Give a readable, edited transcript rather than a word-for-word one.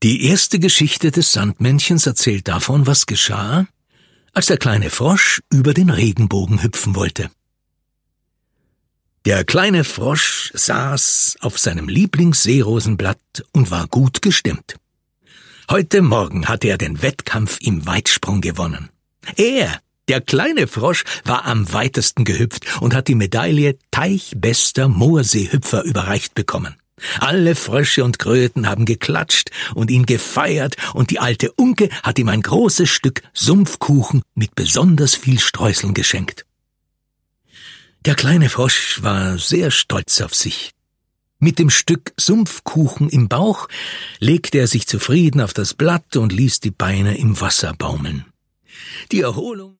Die erste Geschichte des Sandmännchens erzählt davon, was geschah, als der kleine Frosch über den Regenbogen hüpfen wollte. Der kleine Frosch saß auf seinem Lieblingsseerosenblatt und war gut gestimmt. Heute Morgen hatte er den Wettkampf im Weitsprung gewonnen. Der kleine Frosch, war am weitesten gehüpft und hat die Medaille Teichbester Moorseehüpfer überreicht bekommen. Alle Frösche und Kröten haben geklatscht und ihn gefeiert, und die alte Unke hat ihm ein großes Stück Sumpfkuchen mit besonders viel Streuseln geschenkt. Der kleine Frosch war sehr stolz auf sich. Mit dem Stück Sumpfkuchen im Bauch legte er sich zufrieden auf das Blatt und ließ die Beine im Wasser baumeln. Die Erholung